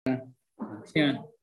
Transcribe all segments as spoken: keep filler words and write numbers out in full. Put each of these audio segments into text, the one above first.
现在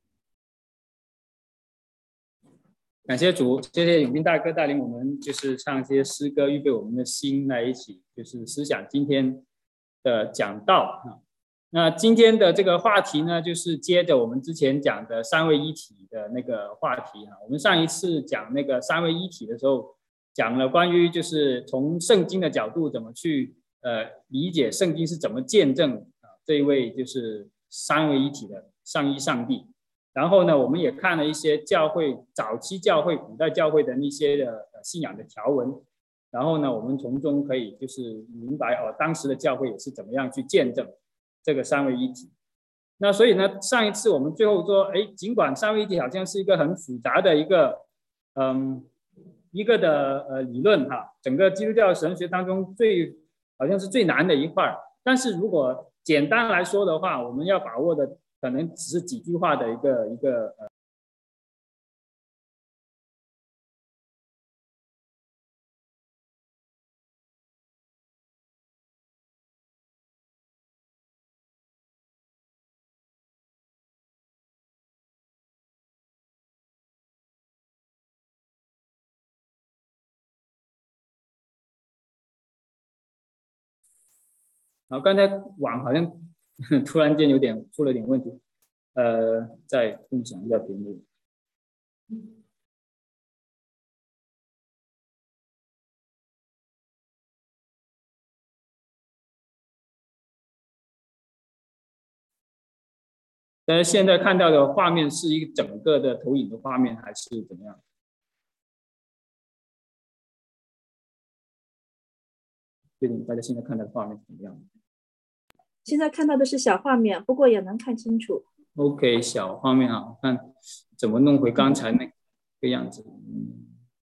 感谢主，谢谢永斌大哥带领我们，就是唱这些诗歌，预备我们的心来一起，就是思想今天的讲道啊。那今天的这个话题呢，就是接着我们之前讲的三位一体的那个话题啊。我们上一次讲那个三位一体的时候，讲了关于就是从圣经的角度怎么去呃理解圣经是怎么见证啊这一位就是三位一体的上一上帝。然后呢，我们也看了一些教会早期教会、古代教会的那些的信仰的条文，然后呢，我们从中可以就是明白哦，当时的教会也是怎么样去见证这个三位一体。那所以呢，上一次我们最后说，哎，尽管三位一体好像是一个很复杂的一个嗯一个的呃理论哈，整个基督教神学当中最好像是最难的一块，但是如果简单来说的话，我们要把握的可能只是几句话的一个一个呃。好，刚才网好像突然间有点出了点问题，呃，再共享一下屏幕。但是现在看到的画面是一个整个的投影的画面，还是怎么样？确定大家现在看到的画面是怎么样？ 现在看到的是小画面，不过也能看清楚。 OK， 小画面啊，我看怎么弄回刚才那个样子。嗯，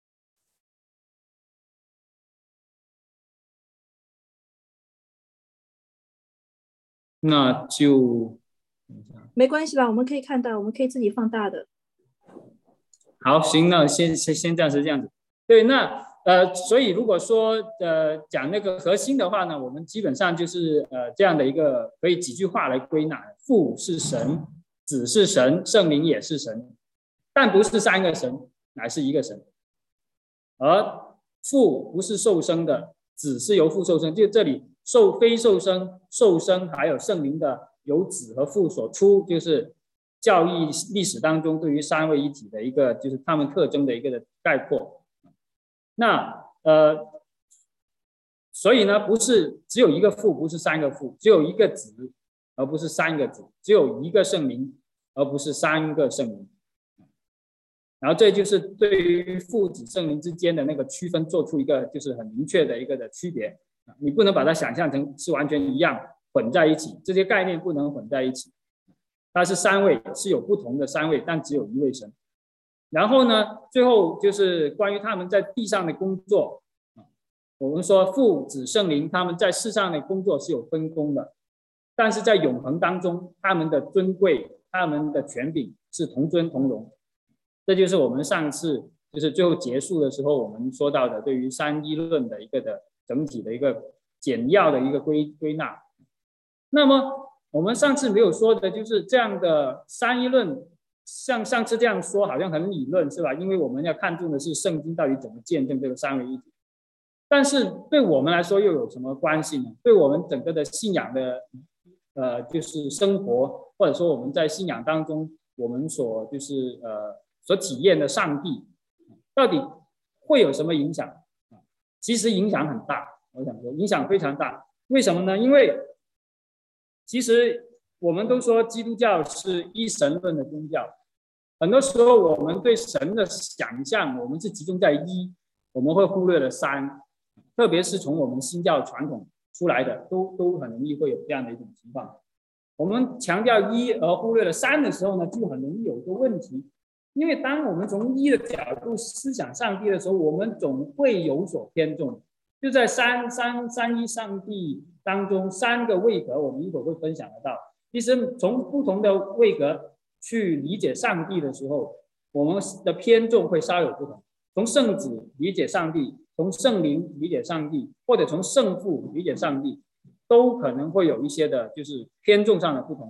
那就没关系吧，我们可以看到，我们可以自己放大的。 好，行，那先先先暂时这样子。对，那呃，所以如果说呃讲那个核心的话呢，我们基本上就是呃这样的一个，可以几句话来归纳：父是神，子是神，圣灵也是神，但不是三个神，乃是一个神。而父不是受生的，子是由父受生，就这里受非受生、受生还有圣灵的由子和父所出，就是教义历史当中对于三位一体的一个就是他们特征的一个的概括。那呃，所以呢，不是只有一个父，不是三个父，只有一个子，而不是三个子；只有一个圣灵，而不是三个圣灵。然后这就是对于父子圣灵之间的那个区分做出一个就是很明确的一个的区别。你不能把它想象成是完全一样混在一起，这些概念不能混在一起。它是三位，是有不同的三位，但只有一位神。然后呢，最后就是关于他们在地上的工作。我们说父子圣灵他们在世上的工作是有分工的，但是在永恒当中，他们的尊贵、他们的权柄是同尊同荣。这就是我们上次就是最后结束的时候我们说到的对于三一论的一个的整体的一个简要的一个归归纳。那么我们上次没有说的就是这样的三一论，像上次这样说好像很理论是吧？因为我们要看重的是圣经到底怎么见证这个三位一体。但是对我们来说又有什么关系呢？对我们整个的信仰的呃就是生活，或者说我们在信仰当中我们所就是呃所体验的上帝到底会有什么影响？其实影响很大，我想说影响非常大。为什么呢？因为其实我们都说基督教是一神论的宗教，很多时候我们对神的想象我们是集中在一，我们会忽略了三，特别是从我们新教传统出来的都都很容易会有这样的一种情况。我们强调一而忽略了三的时候呢，就很容易有一个问题。因为当我们从一的角度思想上帝的时候，我们总会有所偏重。就在三三三一上帝当中，三个位格，我们一会儿会分享得到。其实从不同的位格去理解上帝的时候，我们的偏重会稍有不同。从圣子理解上帝，从圣灵理解上帝，或者从圣父理解上帝，都可能会有一些的就是偏重上的不同。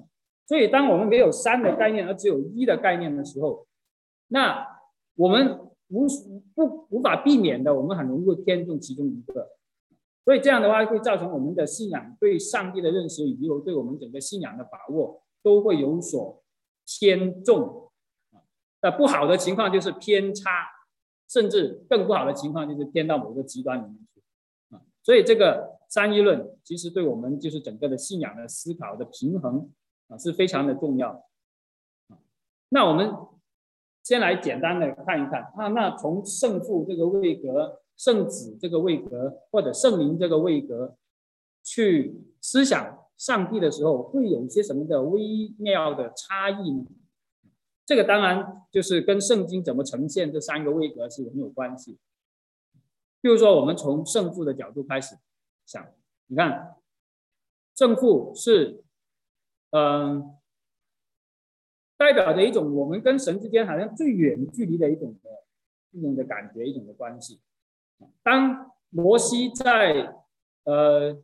所以当我们没有三的概念，而只有一的概念的时候，那我们无不无法避免的，我们很容易会偏重其中一个。所以这样的话会造成我们的信仰对上帝的认识，以及对我们整个信仰的把握都会有所偏重。那不好的情况就是偏差，甚至更不好的情况就是偏到某个极端里面去。所以这个三一论其实对我们就是整个的信仰的思考的平衡啊是非常的重要。那我们先来简单的看一看啊，那从圣父这个位格、圣子这个位格或者圣灵这个位格去思想上帝的时候，会有一些什么的微妙的差异呢？这个当然就是跟圣经怎么呈现这三个位格是很有关系。比如说我们从圣父的角度开始想，你看圣父是嗯、呃、代表着一种我们跟神之间好像最远距离的一种的一种的感觉，一种的关系。当摩西在呃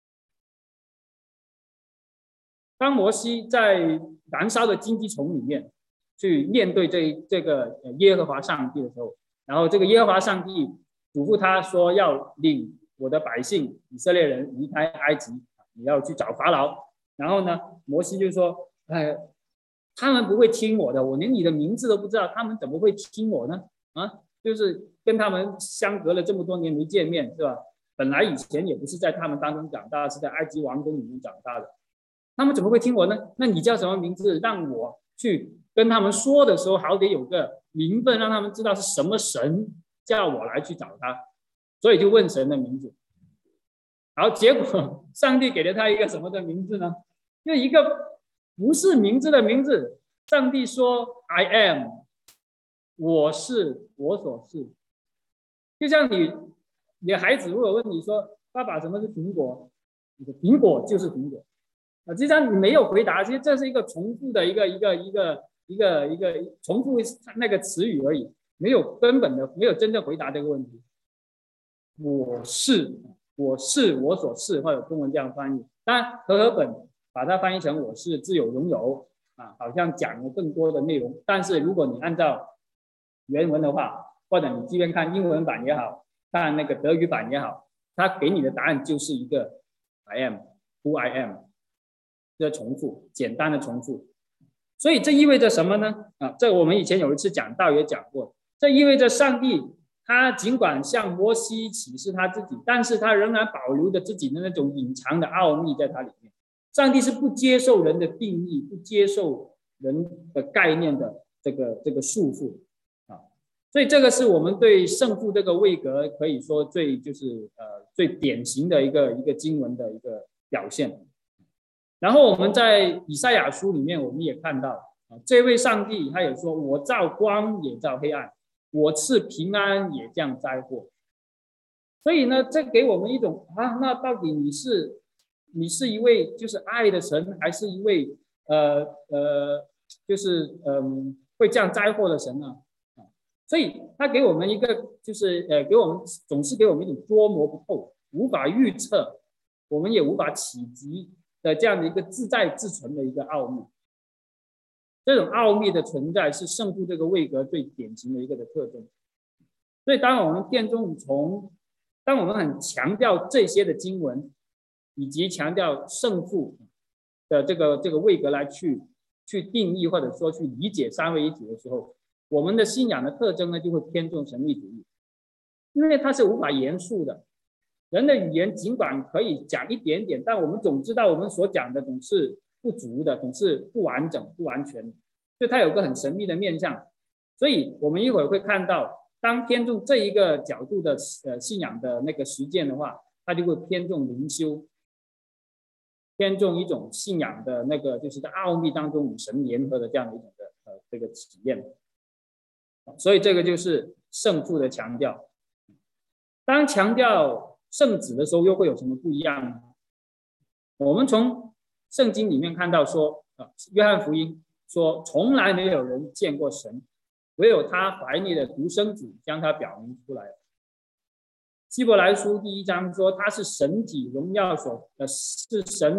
当摩西在燃烧的荆棘丛里面去面对这这个耶和华上帝的时候，然后这个耶和华上帝嘱咐他说要领我的百姓以色列人离开埃及，你要去找法老。然后呢，摩西就说：“哎，他们不会听我的，我连你的名字都不知道，他们怎么会听我呢？啊，就是跟他们相隔了这么多年没见面，是吧？本来以前也不是在他们当中长大，是在埃及王宫里面长大的，他们怎么会听我呢？那你叫什么名字？让我去跟他们说的时候，好得有个名分，让他们知道是什么神叫我来去找他。所以就问神的名字。好，结果上帝给了他一个什么的名字呢？就一个不是名字的名字。上帝说 I am， 我是我所是。就像你你的孩子如果问你说爸爸什么是苹果，你的苹果就是苹果啊，实际上你没有回答，其实这是一个重复的一个一个一个一个一个重复那个词语而已，没有根本的，没有真正回答这个问题。我是我是我所是，或者中文这样翻译。当然和合本把它翻译成我是自有拥有啊，好像讲了更多的内容。但是如果你按照原文的话，或者你即便看英文版也好，看那个德语版也好，它给你的答案就是一个 I am who I am 的重复，简单的重复。所以这意味着什么呢？啊，这我们以前有一次讲道也讲过，这意味着上帝他尽管向摩西启示他自己，但是他仍然保留着自己的那种隐藏的奥秘在他里面。上帝是不接受人的定义，不接受人的概念的这个这个束缚啊，所以这个是我们对圣父这个位格可以说最就是呃最典型的一个一个经文的一个表现。然后我们在以赛亚书里面，我们也看到啊，这位上帝他也说：“我造光也造黑暗，我赐平安也降灾祸。”所以呢，这给我们一种啊，那到底你是你是一位就是爱的神，还是一位呃呃就是嗯、呃、会降灾祸的神呢？啊，所以他给我们一个就是呃给我们总是给我们一种捉摸不透、无法预测，我们也无法企及的这样的一个自在自存的一个奥秘。这种奥秘的存在是圣父这个位格最典型的一个的特征。所以当我们偏重从当我们很强调这些的经文，以及强调圣父的这个这个位格来去去定义或者说去理解三位一体的时候，我们的信仰的特征呢就会偏重神秘主义，因为它是无法言述的。人的语言尽管可以讲一点点，但我们总知道我们所讲的总是不足的，总是不完整、不完全，所以它有个很神秘的面向。所以我们一会儿会看到，当偏重这一个角度的呃信仰的那个实践的话，它就会偏重灵修，偏重一种信仰的那个就是在奥秘当中与神联合的这样的一种的呃这个体验。所以这个就是圣父的强调。当强调圣子的时候，又会有什么不一样呢？我们从圣经里面看到说，啊，约翰福音说，从来没有人见过神，唯有他怀内的独生子将他表明出来。希伯来书第一章说，他是神体荣耀所，呃，是神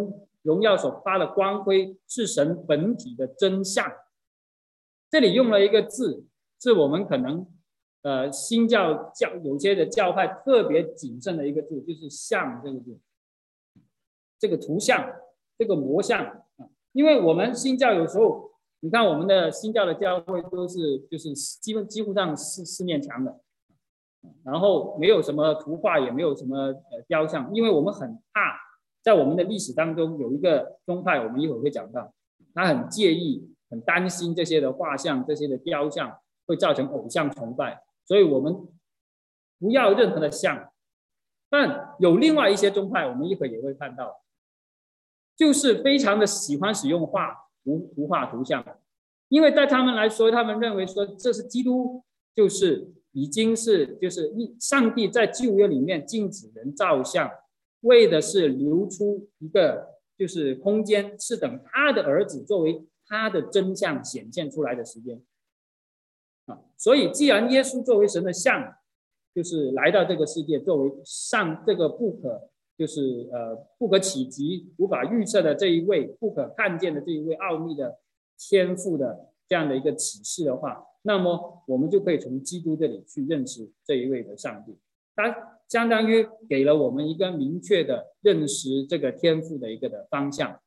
荣耀所发的光辉，是神本体的真相。这里用了一个字，是我们可能呃新教教有些的教派特别谨慎的一个字，就是像这个字，这个图像，这个模像。因为我们新教有时候，你看我们的新教的教会都是就是基本几乎上四四面墙的，然后没有什么图画，也没有什么呃雕像，因为我们很怕，在我们的历史当中有一个宗派，我们一会儿会讲到，他很介意、很担心这些的画像、这些的雕像会造成偶像崇拜，所以我们不要任何的像。但有另外一些宗派，我们一会儿也会看到，就是非常的喜欢使用画图、图画、图像，因为在他们来说，他们认为说这是基督，就是已经是就是上帝在旧约里面禁止人造像，为的是留出一个就是空间，是等他的儿子作为他的真相显现出来的时间啊。所以，既然耶稣作为神的像，就是来到这个世界，作为上这个不可。就是呃不可企及、无法预测的这一位、不可看见的这一位奥秘的天赋的这样的一个启示的话，那么我们就可以从基督这里去认识这一位的上帝。他相当于给了我们一个明确的认识这个天赋的一个的方向。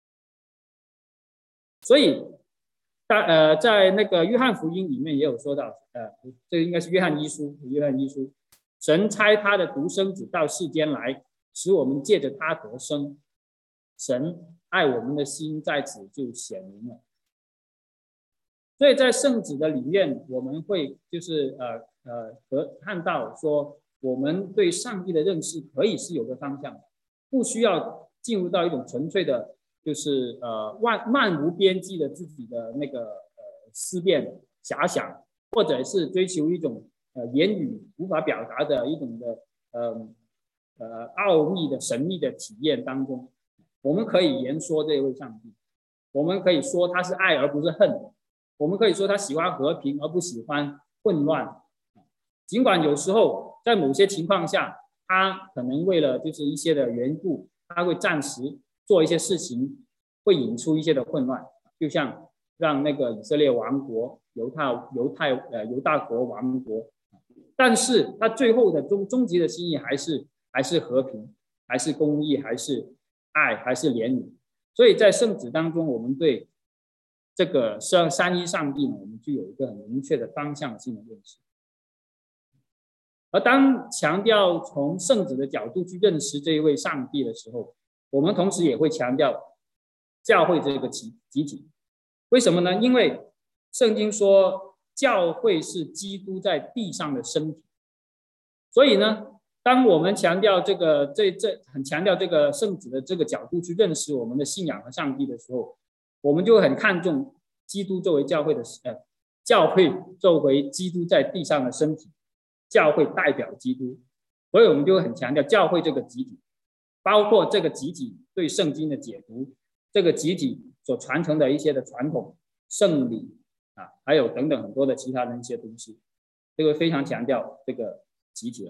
所以，呃，在那个约翰福音里面也有说到，呃，这应该是约翰一书，约翰一书，神差他的独生子到世间来。使我们借着他得生，神爱我们的心在此就显明了。所以在圣子的里面，我们会就是呃呃和看到说，我们对上帝的认识可以是有个方向的，不需要进入到一种纯粹的，就是呃万漫无边际的自己的那个呃思辨遐想，或者是追求一种呃言语无法表达的一种的呃。呃，奥秘的神秘的体验当中，我们可以言说这位上帝，我们可以说他是爱而不是恨，我们可以说他喜欢和平而不喜欢混乱。尽管有时候在某些情况下，他可能为了就是一些的缘故，他会暂时做一些事情，会引出一些的混乱，就像让那个以色列亡国，犹太犹太呃犹大国亡国，但是他最后的终终极的心意还是。还是和平，还是公义，还是爱，还是怜悯。所以在圣子当中，我们对这个三三一上帝呢，我们就有一个很明确的方向性的认识。而当强调从圣子的角度去认识这一位上帝的时候，我们同时也会强调教会这个集集体。为什么呢？因为圣经说教会是基督在地上的身体，所以呢。当我们强调这个这这很强调这个圣子的这个角度去认识我们的信仰和上帝的时候，我们就很看重基督作为教会的呃教会作为基督在地上的身体，教会代表基督，所以我们就很强调教会这个集体，包括这个集体对圣经的解读，这个集体所传承的一些的传统圣礼啊，还有等等很多的其他的一些东西，这个非常强调这个集体了。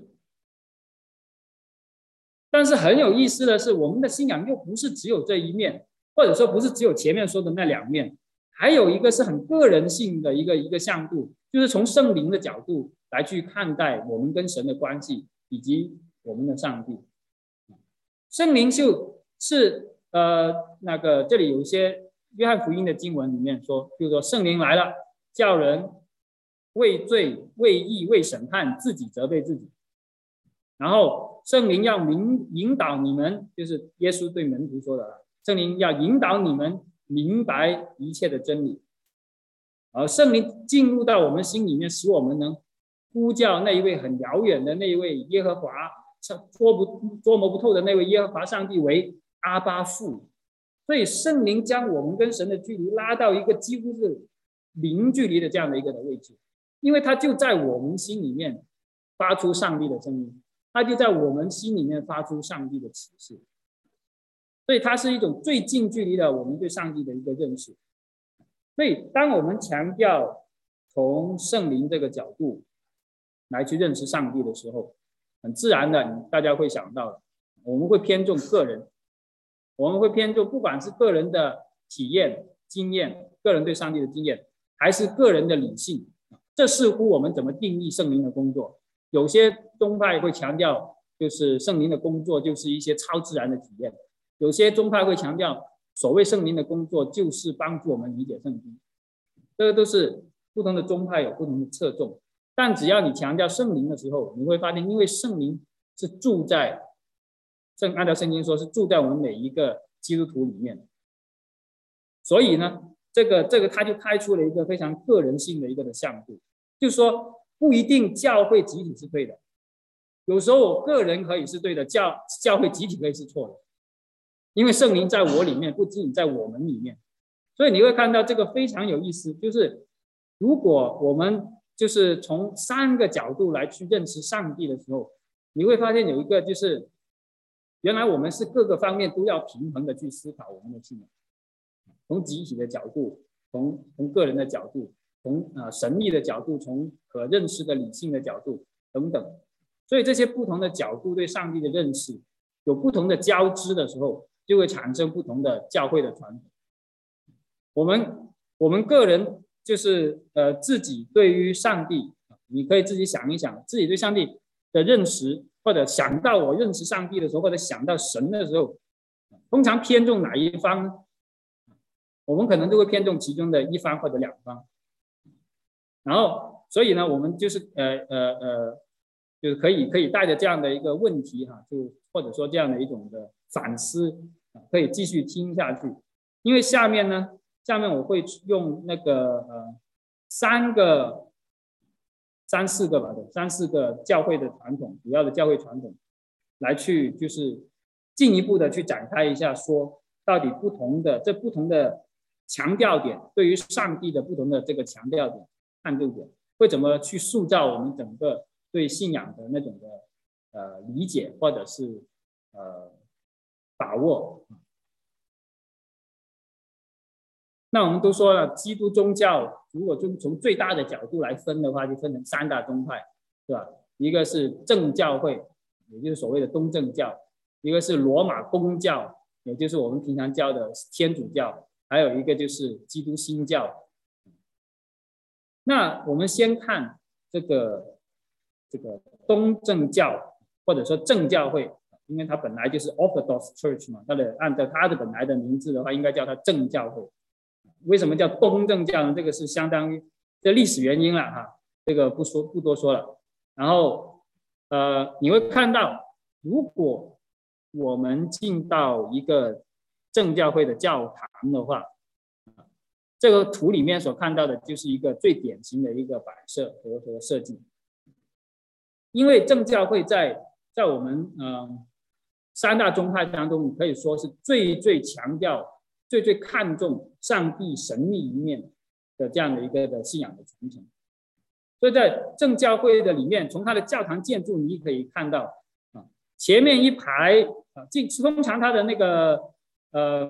但是很有意思的是，我们的信仰又不是只有这一面，或者说不是只有前面说的那两面，还有一个是很个人性的一个一个向度，就是从圣灵的角度来去看待我们跟神的关系，以及我们的上帝。圣灵就是呃那个这里有一些约翰福音的经文里面说，就是说圣灵来了，叫人为罪、为义、为审判自己责备自己，然后。圣灵要明引导你们，就是耶稣对门徒说的，圣灵要引导你们明白一切的真理。而圣灵进入到我们心里面，使我们能呼叫那一位很遥远的那一位耶和华，捉不捉摸不透的那位耶和华上帝为阿爸父。所以圣灵将我们跟神的距离拉到一个几乎是零距离的这样的一个的位置，因为他就在我们心里面发出上帝的声音。他就在我们心里面发出上帝的启示，所以它是一种最近距离的我们对上帝的一个认识。所以当我们强调从圣灵这个角度来去认识上帝的时候，很自然的大家会想到，我们会偏重个人， 我们会偏重不管是个人的体验、经验，个人对上帝的经验，还是个人的理性，这视乎我们怎么定义圣灵的工作。有些宗派会强调，就是圣灵的工作就是一些超自然的体验；有些宗派会强调，所谓圣灵的工作就是帮助我们理解圣经。这个都是不同的宗派有不同的侧重，但只要你强调圣灵的时候，你会发现，因为圣灵是住在，正按照圣经说是住在我们每一个基督徒里面，所以呢，这个这个他就开出了一个非常个人性的一个的向度，就是说不一定教会集体是对的，有时候我个人可以是对的，教教会集体可以是错的，因为圣灵在我里面，不仅仅在我们里面。所以你会看到这个非常有意思，就是如果我们就是从三个角度来去认识上帝的时候，你会发现有一个就是原来我们是各个方面都要平衡的去思考我们的信仰，从集体的角度，从从个人的角度，从呃神秘的角度，从可认识的理性的角度等等。所以这些不同的角度对上帝的认识有不同的交织的时候，就会产生不同的教会的传统。我们我们个人就是呃自己对于上帝，你可以自己想一想，自己对上帝的认识，或者想到我认识上帝的时候，或者想到神的时候，通常偏重哪一方呢？我们可能就会偏重其中的一方或者两方。然后，所以呢，我们就是呃呃呃，就是可以可以带着这样的一个问题哈、啊，就或者说这样的一种的反思啊，可以继续听下去，因为下面呢。下面我会用那个呃三个、三四个吧，三四个教会的传统，主要的教会传统，来去就是进一步的去展开一下，说到底不同的这不同的强调点，对于上帝的不同的这个强调点、看重点，会怎么去塑造我们整个对信仰的那种的呃理解，或者是呃把握。那我们都说了，基督宗教如果从从最大的角度来分的话，就分成三大宗派，是吧？一个是正教会，也就是所谓的东正教；一个是罗马公教，也就是我们平常教的天主教；还有一个就是基督新教。那我们先看这个这个东正教，或者说正教会，因为它本来就是 Orthodox Church 嘛，它的按照它的本来的名字的话，应该叫它正教会。为什么叫东正教呢？这个是相当于这历史原因了哈，这个不说不多说了。然后呃，你会看到，如果我们进到一个正教会的教堂的话，这个图里面所看到的就是一个最典型的一个摆设和和设计。因为正教会在在我们呃三大宗派当中，你可以说是最最强调。最最看重上帝神秘一面的这样的一个的信仰的传承，所以在正教会的里面，从它的教堂建筑你可以看到啊，前面一排啊，这通常它的那个呃，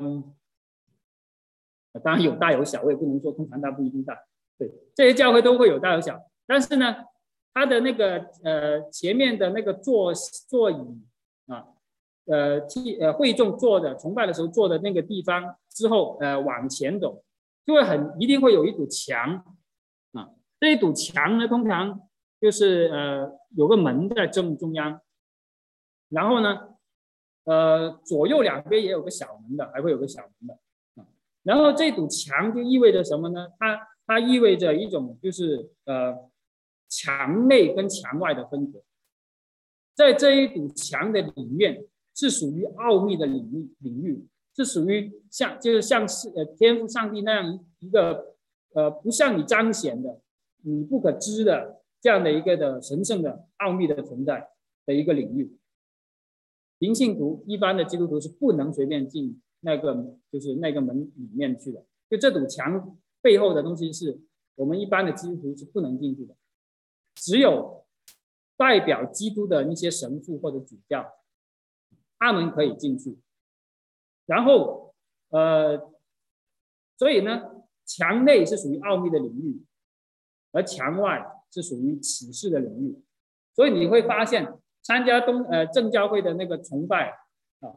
当然有大有小，我也不能说通常大不一定大，对，这些教会都会有大有小，但是呢，它的那个呃前面的那个座座椅啊。呃，替呃会众坐的崇拜的时候坐的那个地方之后，呃往前走，就会很一定会有一堵墙啊。这一堵墙呢，通常就是呃有个门在正中央，然后呢，呃左右两边也有个小门的，还会有个小门的啊。然后这堵墙就意味着什么呢？它它意味着一种就是呃墙内跟墙外的分隔，在这一堵墙的里面。是属于奥秘的领域，领域是属于像就是像是呃天父上帝那样一个呃不向你彰显的、你不可知的这样的一个的神圣的奥秘的存在的一个领域。平信徒一般的基督徒是不能随便进那个就是那个门里面去的，就这堵墙背后的东西是我们一般的基督徒是不能进去的，只有代表基督的那些神父或者主教。他们可以进去，然后呃，所以呢，墙内是属于奥秘的领域，而墙外是属于启示的领域。所以你会发现，参加东呃正教会的那个崇拜啊，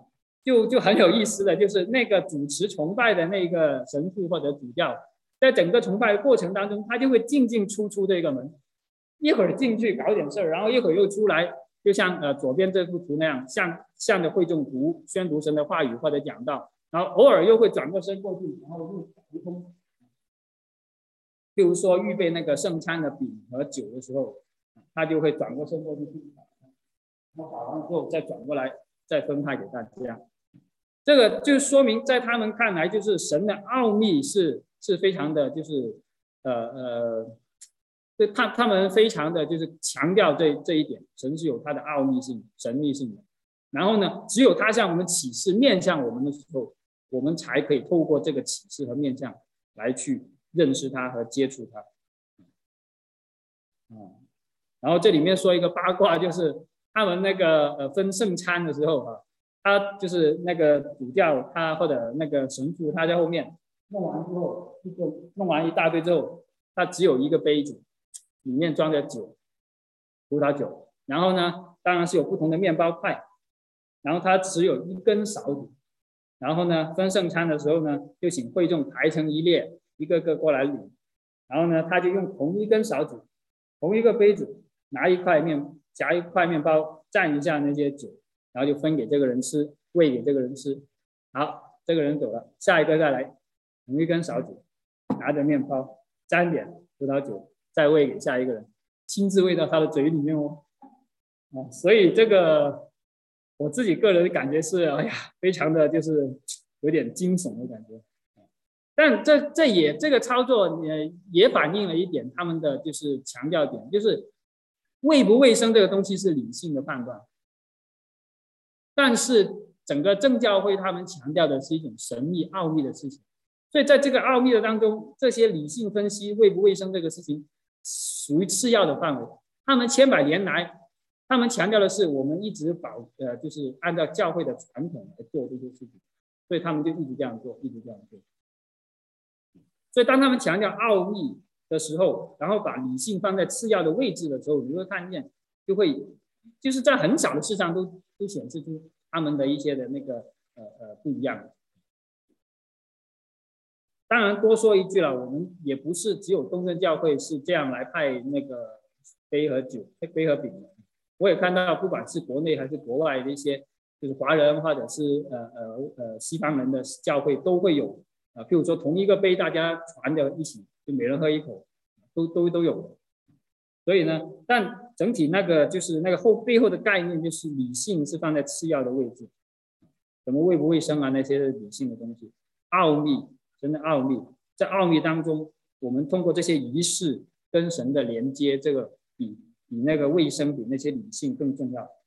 就就很有意思的，就是那个主持崇拜的那个神父或者主教，在整个崇拜的过程当中，他就会进进出出这个门，一会儿进去搞点事儿，然后一会儿又出来，就像呃左边这幅图那样，向向着会众读宣读神的话语或者讲道，然后偶尔又会转过身过去，然后又沟通。譬如说预备那个圣餐的饼和酒的时候，他就会转过身过去，然后打完之后再转过来，再分派给大家。这个就说明在他们看来，就是神的奥秘是是非常的，就是呃呃，对他他们非常的就是强调这这一点，神是有他的奥秘性、神秘性的。然后呢，只有他向我们启示、面向我们的时候，我们才可以透过这个启示和面向来去认识他和接触他。嗯，然后这里面说一个八卦，就是他们那个呃分圣餐的时候啊。他就是那个主教，他或者那个神父，他在后面弄完之后，就弄完一大堆之后，他只有一个杯子，里面装着酒，葡萄酒。然后呢，当然是有不同的面包块，然后他只有一根勺子。然后呢，分圣餐的时候呢，就请会众排成一列，一个个过来领。然后呢，他就用同一根勺子，同一个杯子，拿一块面，夹一块面包，蘸一下那些酒。然后就分给这个人吃，喂给这个人吃。好，这个人走了，下一个再来，同一根勺子，拿着面包，沾点葡萄酒，再喂给下一个人，亲自喂到他的嘴里面哦。啊，所以这个我自己个人感觉是，哎呀，非常的就是有点惊悚的感觉。但这这也这个操作也也反映了一点他们的就是强调点，就是卫不卫生这个东西是理性的判断。但是整个正教会他们强调的是一种神秘奥秘的事情，所以在这个奥秘的当中，这些理性分析卫不卫生这个事情属于次要的范围。他们千百年来，他们强调的是我们一直保呃，就是按照教会的传统来做这些事情，所以他们就一直这样做，一直这样做。所以当他们强调奥秘的时候，然后把理性放在次要的位置的时候，你会看见，就会就是在很少的事上都。都显示出他们的一些的那个呃呃不一样。当然多说一句了，我们也不是只有东正教会是这样来派那个杯和酒、杯和饼的。我也看到，不管是国内还是国外的一些，就是华人或者是呃呃呃西方人的教会都会有啊、呃，譬如说同一个杯，大家传着一起，就每人喝一口，都都都有。所以呢，但整体那个就是那个后背后的概念，就是理性是放在次要的位置，什么卫不卫生啊那些理性的东西，奥秘，神的奥秘，在奥秘当中，我们通过这些仪式跟神的连接，这个比比那个卫生比那些理性更重要。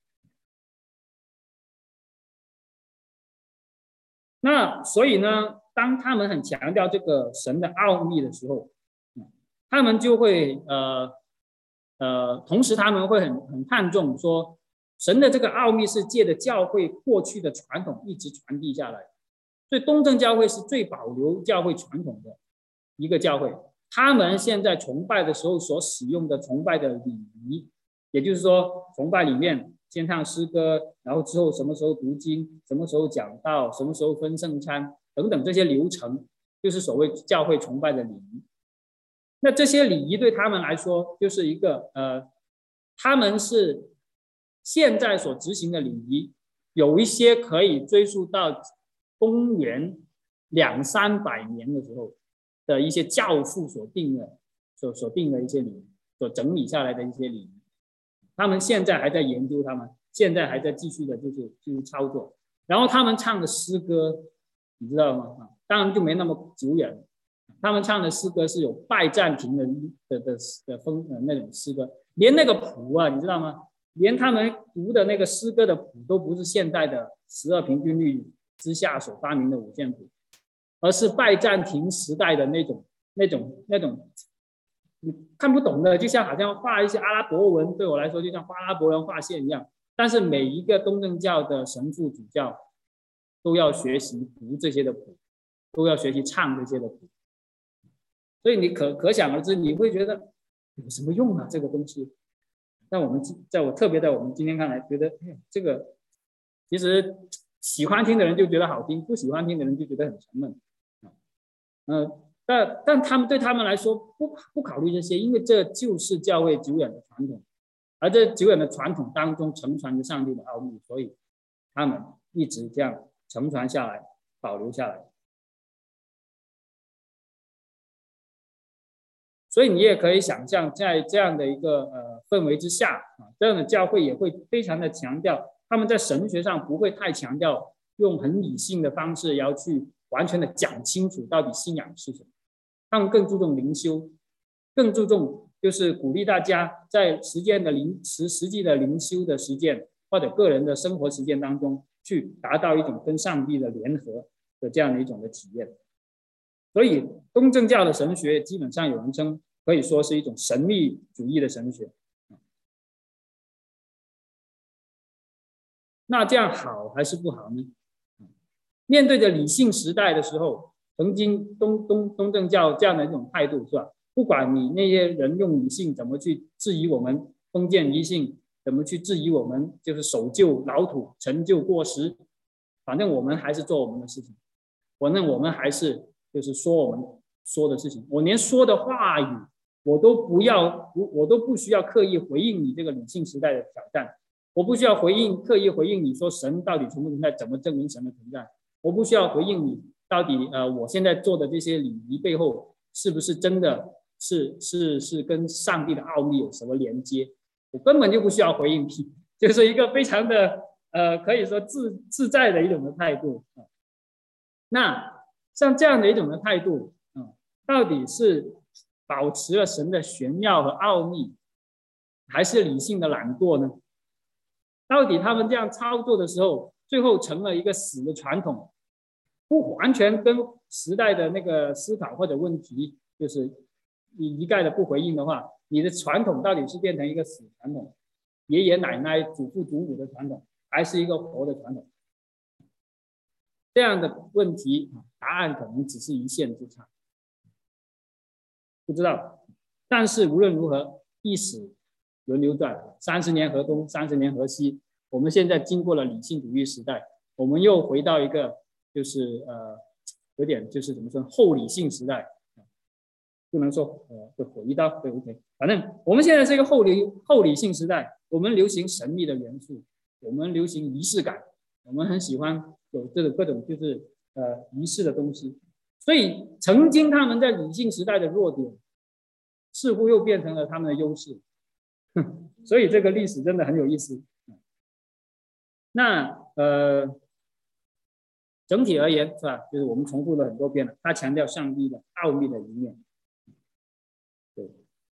那所以呢，当他们很强调这个神的奥秘的时候，他们就会呃。呃，同时他们会很很看重说，神的这个奥秘是借着教会过去的传统一直传递下来，所以东正教会是最保留教会传统的一个教会。他们现在崇拜的时候所使用的崇拜的礼仪，也就是说，崇拜里面先唱诗歌，然后之后什么时候读经，什么时候讲道，什么时候分圣餐等等这些流程，就是所谓教会崇拜的礼仪。那这些礼仪对他们来说，就是一个呃，他们是现在所执行的礼仪，有一些可以追溯到公元两三百年的时候的一些教父所定的、所所定的一些礼仪，所整理下来的一些礼仪，他们现在还在研究，他们现在还在继续的，就是继续操作。然后他们唱的诗歌，你知道吗？当然就没那么久远了。他们唱的诗歌是有拜占庭的的的的风呃那种诗歌，连那个谱啊，你知道吗？连他们读的那个诗歌的谱都不是现代的十二平均律之下所发明的五线谱，而是拜占庭时代的那种那种那种你看不懂的，就像好像画一些阿拉伯文，对我来说就像画阿拉伯人画线一样。但是每一个东正教的神父主教都要学习读这些的谱，都要学习唱这些的谱。所以你可可想而知，你会觉得有什么用啊？这个东西，在我们在我特别在我们今天看来，觉得哎，这个其实喜欢听的人就觉得好听，不喜欢听的人就觉得很沉闷。呃，但但他们对他们来说不不考虑这些，因为这就是教会久远的传统，而这久远的传统当中承传着上帝的奥秘，所以他们一直这样承传下来，保留下来。所以你也可以想象，在这样的一个呃氛围之下啊，这样的教会也会非常的强调，他们在神学上不会太强调用很理性的方式要去完全的讲清楚到底信仰是什么，他们更注重灵修，更注重就是鼓励大家在实践的灵实实际的灵修的实践或者个人的生活实践当中，去达到一种跟上帝的联合的这样的一种的体验。所以东正教的神学基本上有人称可以说是一种神秘主义的神学。那这样好还是不好呢？面对着理性时代的时候，曾经东东东正教这样的一种态度是吧？不管你那些人用理性怎么去质疑我们封建迷信，怎么去质疑我们就是守旧老土、陈旧过时，反正我们还是做我们的事情。反正我们还是就是说我们说的事情，我连说的话语我都不要，我都不需要刻意回应你这个理性时代的挑战，我不需要回应刻意回应你说神到底存不存在，怎么证明神的存在，我不需要回应你到底呃我现在做的这些礼仪背后是不是真的是是是跟上帝的奥秘有什么连接，我根本就不需要回应你，就是一个非常的呃可以说自自在的一种的态度。那像这样的一种的态度，嗯，到底是保持了神的玄妙和奥秘，还是理性的懒惰呢？到底他们这样操作的时候，最后成了一个死的传统，不完全跟时代的那个思考或者问题，就是你一概的不回应的话，你的传统到底是变成一个死传统，爷爷奶奶、祖父祖母的传统，还是一个活的传统？这样的问题，答案可能只是一线之差，不知道。但是无论如何，历史轮流转，三十年河东，三十年河西。我们现在经过了理性主义时代，我们又回到一个就是呃有点就是怎么说后理性时代，不能说呃就回到对 OK， 反正我们现在是一个后理后理性时代，我们流行神秘的元素，我们流行仪式感，我们很喜欢有这个各种就是呃仪式的东西，所以曾经他们在理性时代的弱点，似乎又变成了他们的优势，所以这个历史真的很有意思。那呃，整体而言是吧？就是我们重复了很多遍了，他强调上帝的奥秘的一面，对。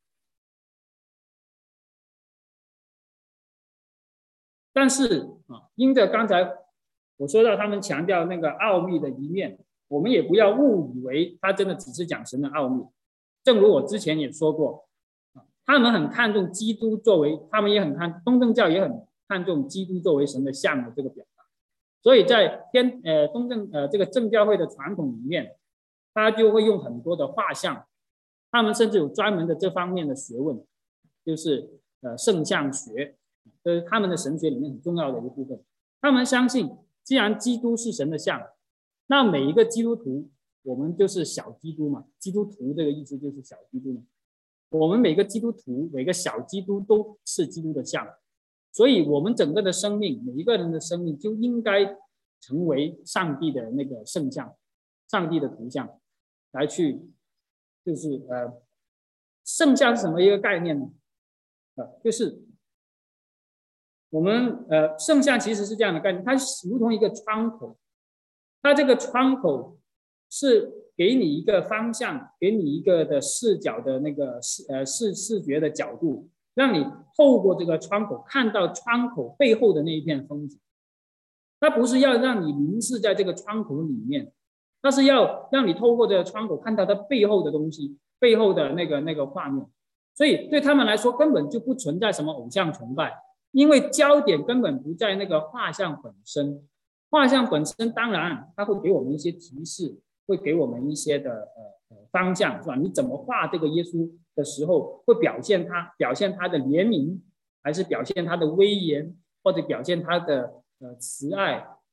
但是啊，因着刚才我说到他们强调那个奥秘的一面，我们也不要误以为他真的只是讲神的奥秘。正如我之前也说过，他们很看重基督作为，他们也很看东正教也很看重基督作为神的像的这个表达。所以在天呃东正呃这个正教会的传统里面，他就会用很多的画像，他们甚至有专门的这方面的学问，就是呃圣像学，这是他们的神学里面很重要的一个部分。他们相信，既然基督是神的像，那每一个基督徒，我们就是小基督嘛，基督徒这个意思就是小基督嘛。我们每个基督徒，每个小基督都是基督的像。所以我们整个的生命，每一个人的生命就应该成为上帝的那个圣像，上帝的图像，来去就是呃，圣像是什么一个概念呢？呃，就是我们呃，圣像其实是这样的概念，它如同一个窗口，它这个窗口是给你一个方向，给你一个的视角的那个视呃视视觉的角度。让你透过这个窗口看到窗口背后的那一片风景，它不是要让你凝视在这个窗口里面，它是要让你透过这个窗口看到它背后的东西，背后的那个那个画面。所以对他们来说根本就不存在什么偶像崇拜，因为焦点根本不在那个画像本身。画像本身当然它会给我们一些提示，会给我们一些的呃方向，是吧？你怎么画这个耶稣的时候，会表现他表现他的怜悯，还是表现他的威严，或者表现他的呃慈爱，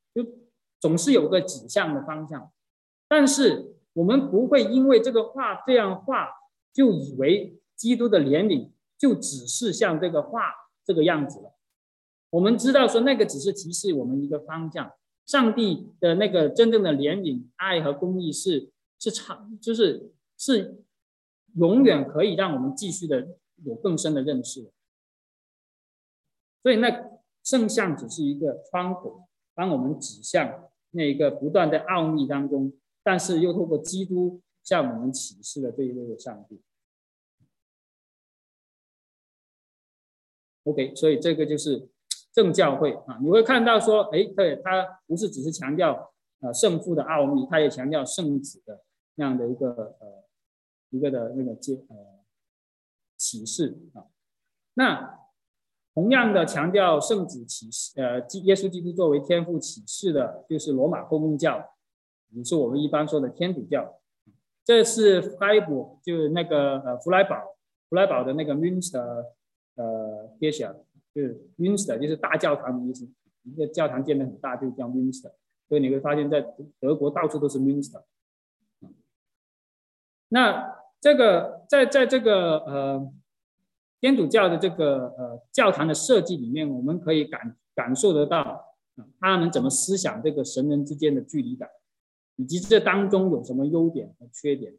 就总是有个指向的方向。但是我们不会因为这个画这样画，就以为基督的怜悯就只是像这个画这个样子了。我们知道说那个只是提示我们一个方向，上帝的那个真正的怜悯、爱和公义是是长，就是是永远可以让我们继续的有更深的认识的。所以那圣像只是一个窗口，帮我们指向那一个不断在奥秘当中，但是又透过基督向我们启示的这一位的上帝。OK， 所以这个就是正教会啊，你会看到说，哎，对，他不是只是强调呃圣父的奥秘，他也强调圣子的那样的一个呃一个的那个接呃启示啊。那同样的强调圣子启示，呃，耶稣基督作为天父启示的，就是罗马公共教，也是我们一般说的天主教。这是弗莱堡，就是那个呃弗莱堡，弗莱堡的那个 Münster 呃 Kirche， 就是 Münster 就是大教堂的意思，一个教堂建得很大就叫 Münster， 所以你会发现在德国到处都是 Münster。那这个在在这个呃。天主教的这个呃教堂的设计里面，我们可以感感受得到，呃、他们怎么思想这个神人之间的距离感，以及这当中有什么优点和缺点。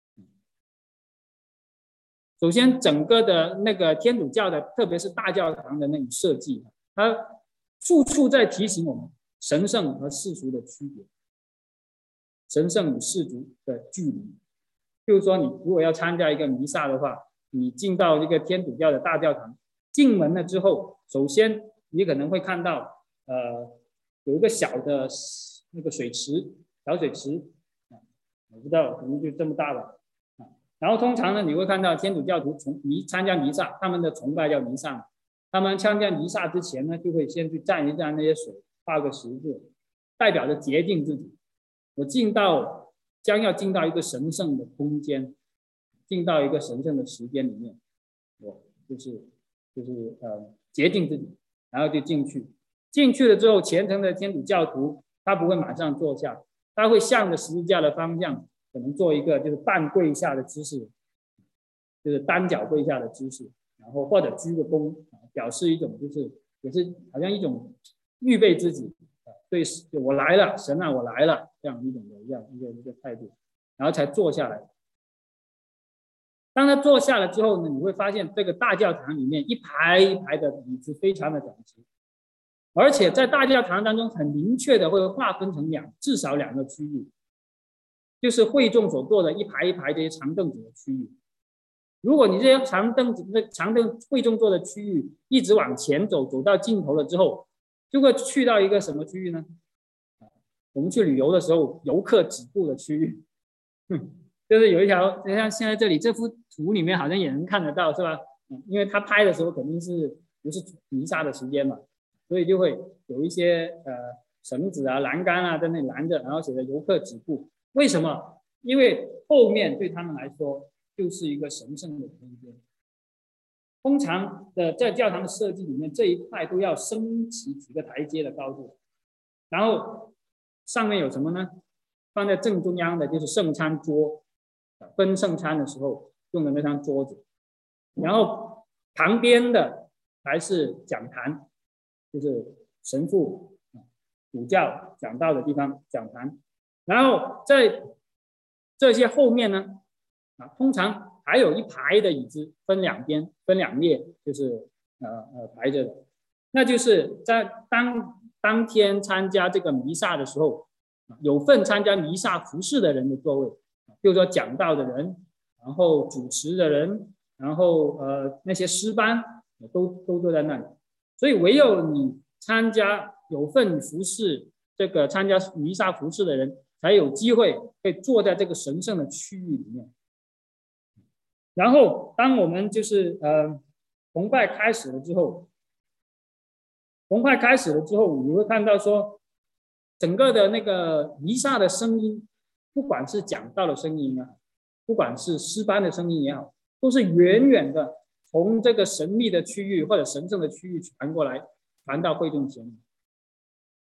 首先，整个的那个天主教的，特别是大教堂的那种设计，它处处在提醒我们神圣和世俗的区别，神圣与世俗的距离。就是说，你如果要参加一个弥撒的话，你进到一个天主教的大教堂，进门了之后，首先你可能会看到，呃，有一个小的那个水池，小水池，啊，我不知道，可能就这么大吧，啊，然后通常呢，你会看到天主教徒从弥参加弥撒，他们的崇拜叫弥撒，他们参加弥撒之前呢，就会先去蘸一蘸那些水，画个十字，代表着洁净自己。我进到将要进到一个神圣的空间。进到一个神圣的时间里面，我就是就是呃洁净自己，然后就进去。进去了之后，虔诚的天主教徒他不会马上坐下，他会向着十字架的方向，可能做一个就是半跪下的姿势，就是单脚跪下的姿势，然后或者鞠个躬，表示一种就是也是好像一种预备自己，对，我来了，神啊，我来了，这样一种的这样一个一个态度，然后才坐下来。当他坐下了之后呢，你会发现这个大教堂里面一排一排的椅子非常的整齐，而且在大教堂当中很明确的会划分成两至少两个区域，就是会众所坐的一排一排这些长凳子的区域。如果你这些长凳子、那长凳会众坐的区域一直往前走，走到尽头了之后，就会去到一个什么区域呢？我们去旅游的时候，游客止步的区域。哼就是有一条，像现在这里这幅图里面好像也能看得到，是吧？嗯，因为他拍的时候肯定是不是弥撒的时间嘛，所以就会有一些呃绳子啊、栏杆啊在那里拦着，然后写着游客止步。为什么？因为后面对他们来说就是一个神圣的空间。通常的在教堂的设计里面，这一块都要升起几个台阶的高度，然后上面有什么呢？放在正中央的就是圣餐桌。分圣餐的时候用的那张桌子，然后旁边的还是讲坛，就是神父、主教讲道的地方，讲坛。然后在这些后面呢，啊，通常还有一排的椅子，分两边，分两列，就是呃呃排着的。那就是在当当天参加这个弥撒的时候，有份参加弥撒服侍的人的座位。比如说讲道的人，然后主持的人，然后呃那些诗班都都坐在那里，所以唯有你参加有份服侍这个参加弥撒服侍的人，才有机会可以坐在这个神圣的区域里面。然后当我们就是呃崇拜开始了之后，崇拜开始了之后，你会看到说整个的那个弥撒的声音。不管是讲道的声音也好，不管是诗班的声音也好，都是远远的从这个神秘的区域或者神圣的区域传过来，传到会众前。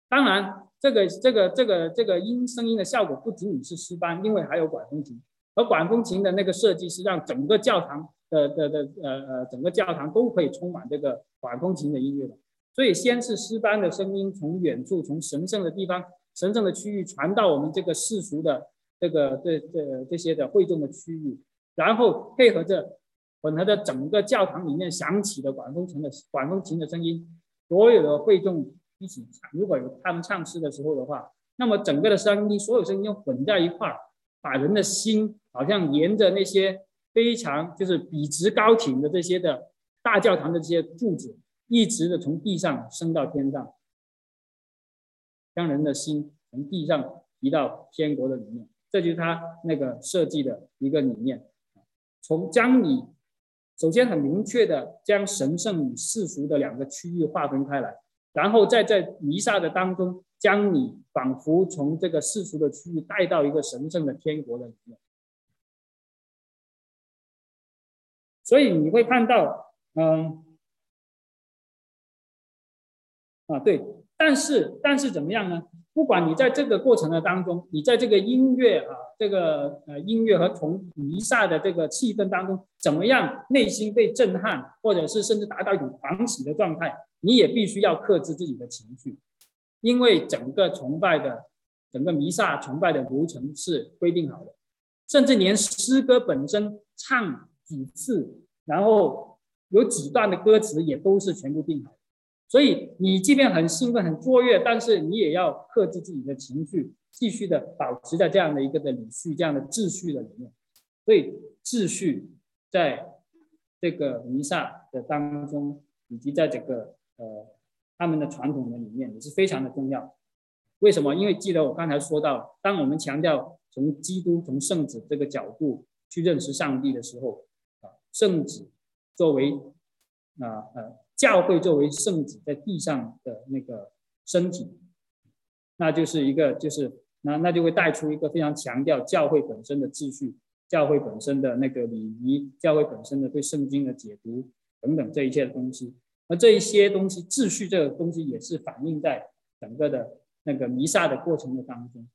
当然，这个这个这个这个音声音的效果不仅仅是诗班，因为还有管风琴，而管风琴的那个设计是让整个教堂的的的呃呃整个教堂都可以充满这个管风琴的音乐的。所以先是诗班的声音从远处从神圣的地方神圣的区域传到我们这个世俗的这个这这这些的会众的区域，然后配合着混合着整个教堂里面响起的管风琴的管风琴的声音，所有的会众一起唱，如果有他们唱诗的时候的话，那么整个的声音所有声音混在一块儿，把人的心好像沿着那些非常就是笔直高挺的这些的大教堂的这些柱子，一直的从地上升到天上，将人的心从地上移到天国的里面，这就是他那个设计的一个理念。从将你首先很明确的将神圣与世俗的两个区域划分开来，然后再在弥撒的当中将你仿佛从这个世俗的区域带到一个神圣的天国的里面。所以你会看到，嗯，啊对，但是但是怎么样呢？不管你在这个过程的当中，你在这个音乐啊，这个呃音乐和从弥撒的这个气氛当中，怎么样内心被震撼，或者是甚至达到一种狂喜的状态，你也必须要克制自己的情绪，因为整个崇拜的整个弥撒崇拜的流程是规定好的，甚至连诗歌本身唱几次，然后有几段的歌词也都是全部定好的。所以你即便很兴奋很卓越，但是你也要克制自己的情绪，继续的保持在这样的一个的理序这样的秩序的里面。所以秩序在这个弥撒的当中，以及在这个呃他们的传统的里面也是非常的重要。为什么？因为记得我刚才说到，当我们强调从基督从圣子这个角度去认识上帝的时候，啊，圣子作为啊呃教会作为圣子在地上的那个身体，那就是一个就是那那就会带出一个非常强调教会本身的秩序，教会本身的那个礼仪，教会本身的对圣经的解读等等这一切的东西。而这一些东西，秩序这个东西也是反映在整个的那个弥撒的过程的当中。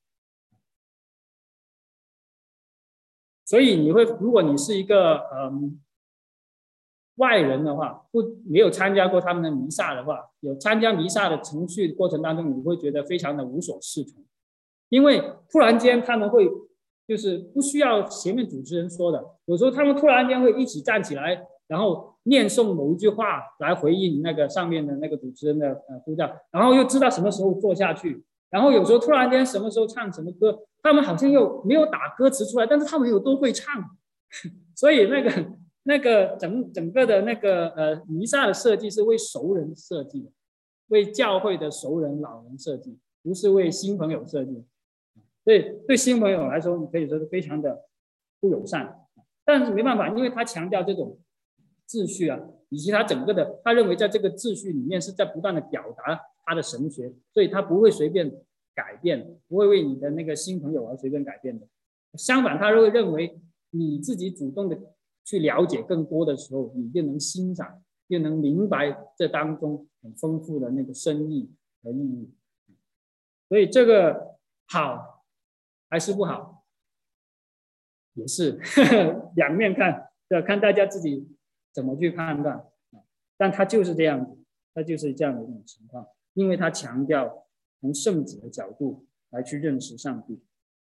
所以你会，如果你是一个嗯外人的话，不没有参加过他们的弥撒的话，有参加弥撒的程序过程当中，你会觉得非常的无所适从，因为突然间他们会就是不需要前面主持人说的，有时候他们突然间会一起站起来，然后念诵某一句话来回应那个上面的那个主持人的呃呼叫，然后又知道什么时候坐下去，然后有时候突然间什么时候唱什么歌，他们好像又没有打歌词出来，但是他们又都会唱，所以那个。那个整整个的那个呃弥撒的设计是为熟人设计的，为教会的熟人老人设计，不是为新朋友设计。所以对新朋友来说，你可以说是非常的不友善。但是没办法，因为他强调这种秩序啊，以及他整个的，他认为在这个秩序里面是在不断的表达他的神学，所以他不会随便改变，不会为你的那个新朋友而随便改变的。相反，他会认为你自己主动的去了解更多的时候，你就能欣赏，就能明白这当中很丰富的那个深意和意义。所以这个好还是不好，也是呵呵两面看，要看大家自己怎么去判断。但它就是这样子，它就是这样的一种情况，因为它强调从圣子的角度来去认识上帝。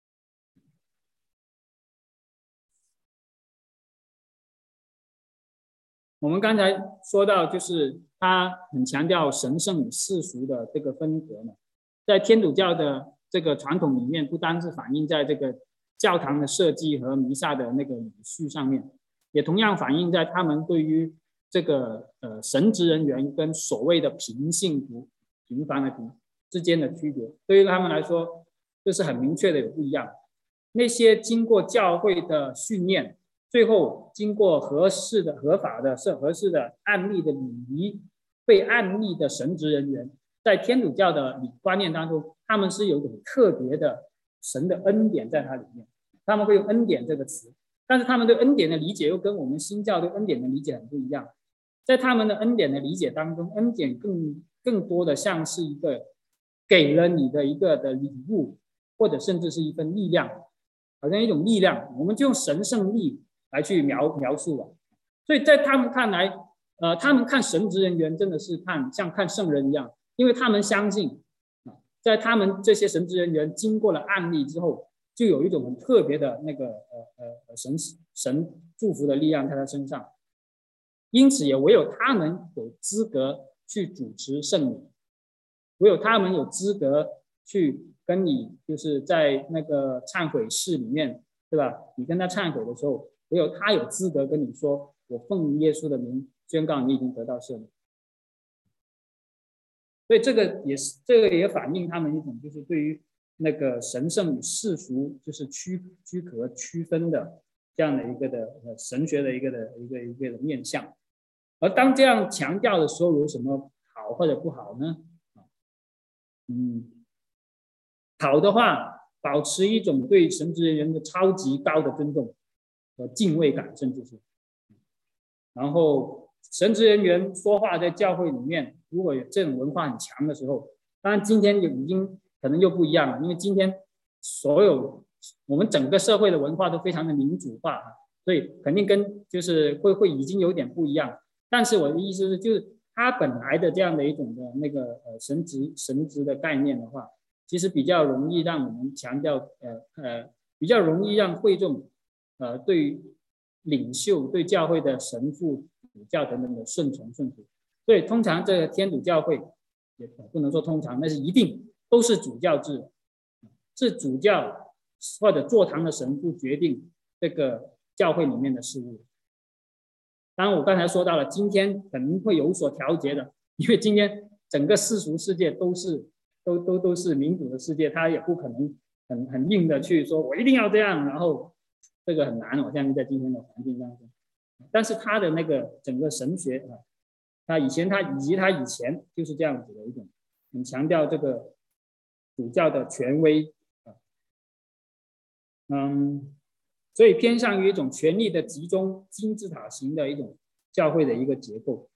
我们刚才说到，就是他很强调神圣与世俗的这个分隔呢，在天主教的这个传统里面，不单是反映在这个教堂的设计和弥撒的那个礼序上面，也同样反映在他们对于这个呃神职人员跟所谓的平信徒、平凡的平之间的区别。对于他们来说，这是很明确的有不一样。那些经过教会的训练，最后经过合适的、合法的、是合适的案例的礼仪，被案例的神职人员，在天主教的观念当中，他们是有一种特别的神的恩典在它里面，他们会用恩典这个词，但是他们对恩典的理解又跟我们新教对恩典的理解很不一样。在他们的恩典的理解当中，恩典更更多的像是一个给了你的一个的礼物，或者甚至是一份力量，好像一种力量，我们就用神圣力来去描描述了。所以在他们看来，呃，他们看神职人员真的是看像看圣人一样，因为他们相信，在他们这些神职人员经过了案例之后，就有一种很特别的那个呃呃神神祝福的力量在他身上，因此也唯有他们有资格去主持圣礼，唯有他们有资格去跟你就是在那个忏悔室里面，对吧？你跟他忏悔的时候，唯有他有资格跟你说，我奉耶稣的名宣告你已经得到赦免。所以这个也是，这个也反映他们一种就是对于那个神圣与世俗就是区区隔区分的这样的一个的呃神学的一个的一个一个的面向。而当这样强调的时候，有什么好或者不好呢？嗯，好的话，保持一种对神职人员的超级高的尊重和敬畏感，甚至是，然后神职人员说话在教会里面，如果有这种文化很强的时候，当然今天已经可能又不一样了，因为今天所有我们整个社会的文化都非常的民主化，所以肯定跟就是会会已经有点不一样。但是我的意思是，就是它本来的这样的一种的那个呃神职神职的概念的话，其实比较容易让我们强调呃呃比较容易让会众呃对领袖对教会的神父主教等等的顺从顺服。所以通常这个天主教会也不能说通常，那是一定都是主教制，是主教或者座堂的神父决定这个教会里面的事务。当然我刚才说到了，今天肯定会有所调节的，因为今天整个世俗世界都是都都都是民主的世界，他也不可能很很硬的去说我一定要这样，然后这个很难，我相信在今天的环境当中。但是他的那个整个神学啊，他以前他以及他以前就是这样子的一种很强调这个主教的权威啊，嗯。所以偏向于一种权力的集中金字塔型的一种教会的一个结构。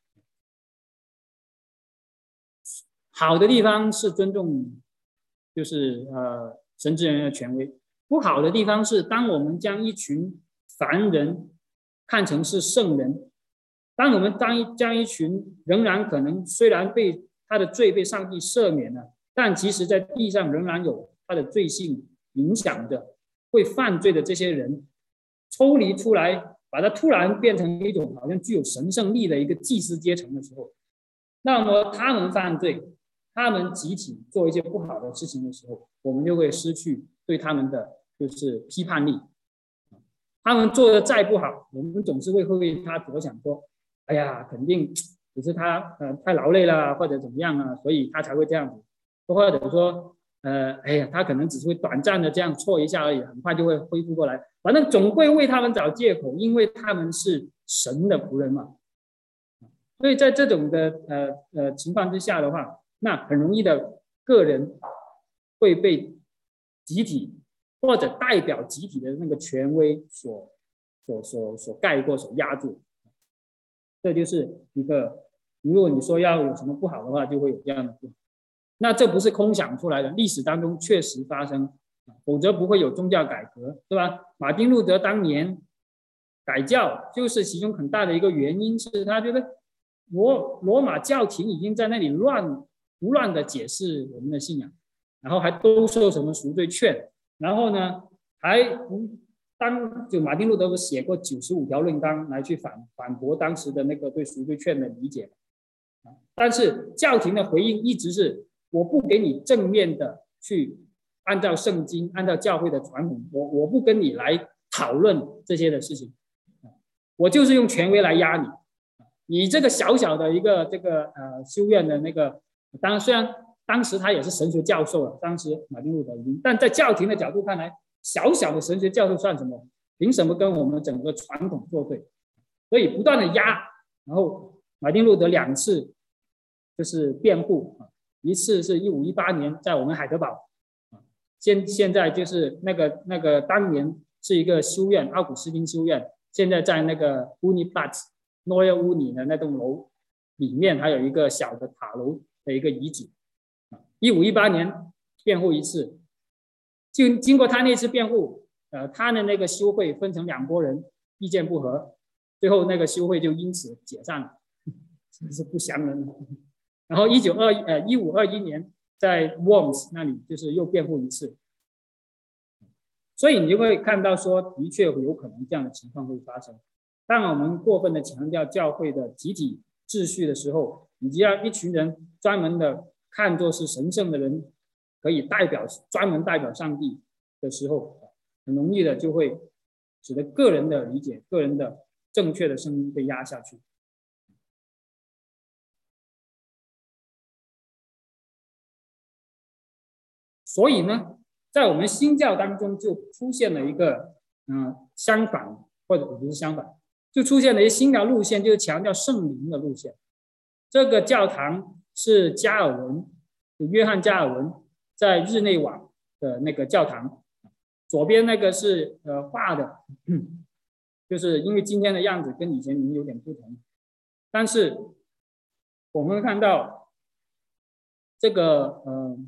好的地方是尊重，就是呃神职人员的权威；不好的地方是，当我们将一群凡人看成是圣人，当我们当一将一群仍然可能虽然被他的罪被上帝赦免了，但其实在地上仍然有他的罪性影响着会犯罪的这些人抽离出来，把它突然变成一种好像具有神圣力的一个祭司阶层的时候，那么他们犯罪，他们集体做一些不好的事情的时候，我们就会失去对他们的就是批判力。他们做的再不好，我们总是会为他着想，说，哎呀，肯定只是他呃太劳累了，或者怎么样啊，所以他才会这样子，或者说。呃，哎呀，他可能只是会短暂的这样错一下而已，很快就会恢复过来。反正总会为他们找借口，因为他们是神的仆人嘛。所以在这种的呃呃情况之下的话，那很容易的个人会被集体或者代表集体的那个权威所所所所盖过、所压住。这就是一个，如果你说要有什么不好的话，就会有这样的不好。那这不是空想出来的，历史当中确实发生，否则不会有宗教改革，对吧？马丁路德当年改教，就是其中很大的一个原因是他觉得罗罗马教廷已经在那里乱胡乱的解释我们的信仰，然后还兜售什么赎罪券，然后呢还当就马丁路德写过九十五条论纲来去反反驳当时的那个对赎罪券的理解，但是教廷的回应一直是。我不给你正面的去按照圣经、按照教会的传统，我我不跟你来讨论这些的事情，我就是用权威来压你。你这个小小的一个这个呃修院的那个，当然虽然当时他也是神学教授了，当时马丁路德已经，但在教廷的角度看来，小小的神学教授算什么？凭什么跟我们整个传统作对？所以不断的压，然后马丁路德两次就是辩护。一次是一五一八年在我们海德堡，现现在就是那个那个当年是一个修院，奥古斯丁修院，现在在那个乌尼帕茨诺尔乌尼的那栋楼里面，还有一个小的塔楼的一个遗址。 一五一八年辩护一次，就经过他那次辩护，呃，他的那个修会分成两拨人，意见不合，最后那个修会就因此解散了，真是不祥人。然后一九二呃一五二一年在 Worms 那里就是又辩护一次，所以你就会看到说，的确有可能这样的情况会发生。当我们过分的强调教会的集体秩序的时候，以及让一群人专门的看作是神圣的人，可以代表专门代表上帝的时候，很容易的就会使得个人的理解、个人的正确的声音被压下去。所以呢，在我们新教当中就出现了一个嗯、呃、相反，或者不是相反，就出现了一个新的路线，就是强调圣灵的路线。这个教堂是加尔文，约翰加尔文在日内瓦的那个教堂，左边那个是呃画的，就是因为今天的样子跟以前有点不同，但是我们看到这个呃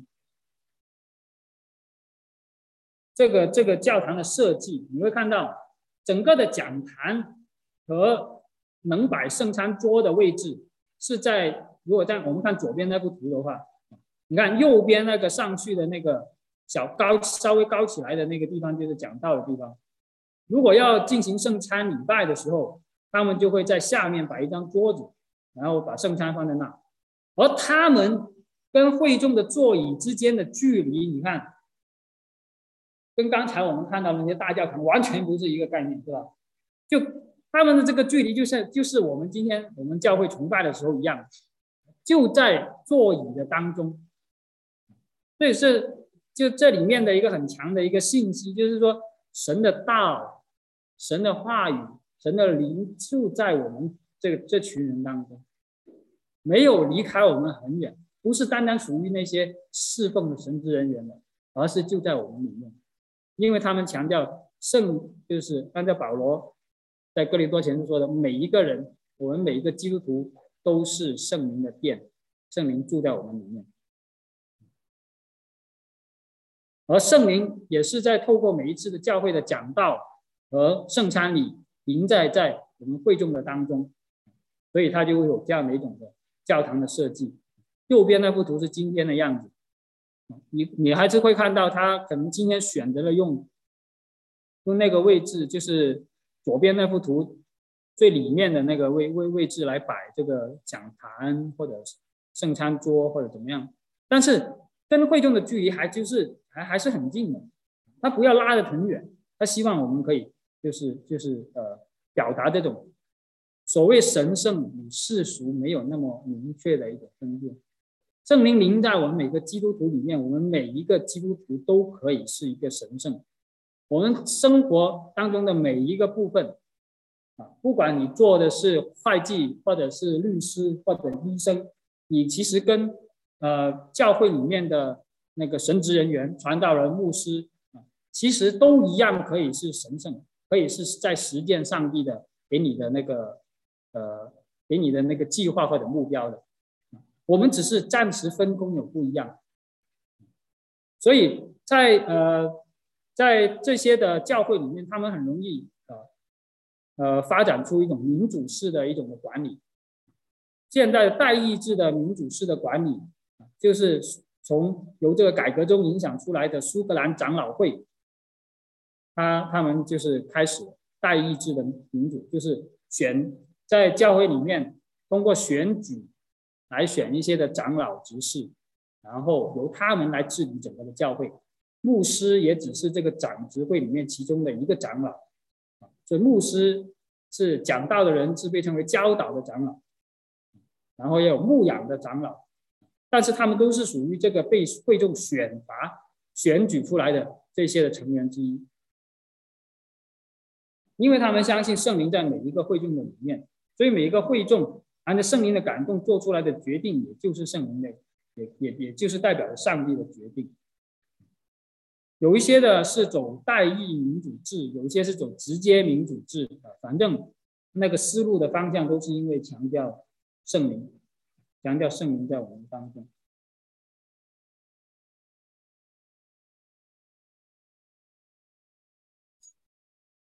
这个这个教堂的设计，你会看到整个的讲坛和能摆圣餐桌的位置是在，如果在我们看左边那幅图的话，你看右边那个上去的那个小高稍微高起来的那个地方就是讲道的地方。如果要进行圣餐礼拜的时候，他们就会在下面摆一张桌子，然后把圣餐放在那。而他们跟会众的座椅之间的距离，你看，跟刚才我们看到的那些大教堂完全不是一个概念，是吧？就他们的这个距离，就是就是我们今天我们教会崇拜的时候一样，就在座椅的当中。所以是就这里面的一个很强的一个信息，就是说神的道、神的话语、神的灵住在我们这这群人当中，没有离开我们很远，不是单单属于那些侍奉的神职人员的，而是就在我们里面。因为他们强调圣，就是按照保罗在哥林多前书说的，每一个人，我们每一个基督徒都是圣灵的殿，圣灵住在我们里面。而圣灵也是在透过每一次的教会的讲道和圣餐礼临在在我们会众的当中，所以它就会有这样的一种的教堂的设计。右边那幅图是今天的样子，你你还是会看到他可能今天选择了用用那个位置，就是左边那幅图最里面的那个位位位置来摆这个讲坛或者圣餐桌或者怎么样，但是跟会众的距离还就是还还是很近的，他不要拉得很远，他希望我们可以就是就是呃表达这种所谓神圣与世俗没有那么明确的一个分辨。圣灵临在我们每个基督徒里面，我们每一个基督徒都可以是一个神圣。我们生活当中的每一个部分啊，不管你做的是会计，或者是律师，或者医生，你其实跟呃教会里面的那个神职人员、传道人、牧师啊，其实都一样可以是神圣，可以是在实践上帝的给你的那个呃给你的那个计划或者目标的。我们只是暂时分工有不一样，所以在呃在这些的教会里面，他们很容易呃呃发展出一种民主式的一种的管理。现在代议制的民主式的管理，就是从由这个改革中影响出来的苏格兰长老会，他他们就是开始代议制的民主，就是选在教会里面通过选举来选一些的长老执事，然后由他们来治理整个的教会。牧师也只是这个长执会里面其中的一个长老，所以牧师是讲道的人，是被称为教导的长老，然后也有牧养的长老，但是他们都是属于这个被会众选拔选举出来的这些的成员之一，因为他们相信圣灵在每一个会众的里面，所以每一个会众按照圣灵的感动做出来的决定，也就是圣灵的，也也也就是代表着上帝的决定。有一些的是走代议民主制，有一些是走直接民主制，反正那个思路的方向都是因为强调圣灵，强调圣灵在我们当中。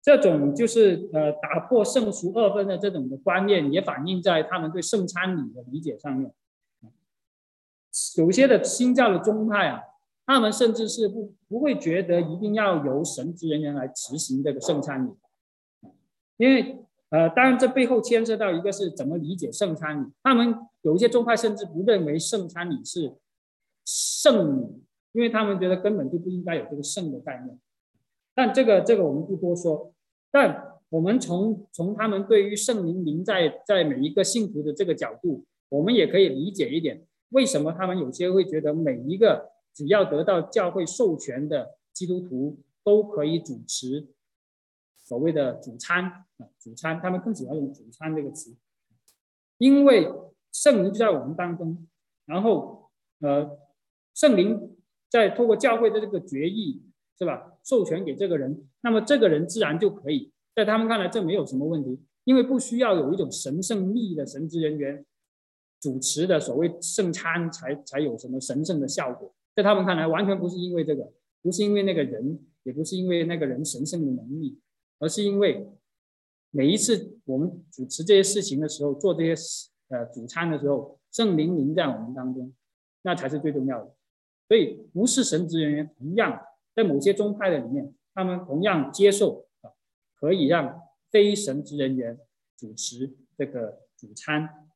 这种就是呃打破圣俗二分的这种的观念，也反映在他们对圣餐礼的理解上面。有些的新教的宗派啊，他们甚至是不不会觉得一定要由神职人员来执行这个圣餐礼，因为呃，当然这背后牵涉到一个是怎么理解圣餐礼。他们有一些宗派甚至不认为圣餐礼是圣礼，因为他们觉得根本就不应该有这个圣的概念。但这个这个我们不多说。但我们从从他们对于圣灵临在在每一个信徒的这个角度，我们也可以理解一点，为什么他们有些会觉得每一个只要得到教会授权的基督徒都可以主持所谓的主餐。主餐他们更喜欢用主餐这个词，因为圣灵就在我们当中，然后呃，圣灵在透过教会的这个决议，是吧，授权给这个人，那么这个人自然就可以，在他们看来这没有什么问题，因为不需要有一种神圣力的神职人员主持的所谓圣餐才才有什么神圣的效果，在他们看来完全不是因为这个，不是因为那个人，也不是因为那个人神圣的能力，而是因为每一次我们主持这些事情的时候，做这些呃主餐的时候，圣灵临在我们当中，那才是最重要的。所以不是神职人员，同样在某些宗派的里面，他们同样接受啊，可以让非神职人员主持这个主餐。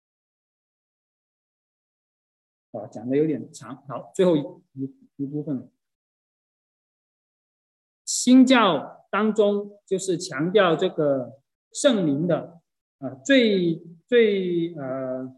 啊，讲的有点长，好，最后一一部分，新教当中就是强调这个圣灵的啊、呃，最最呃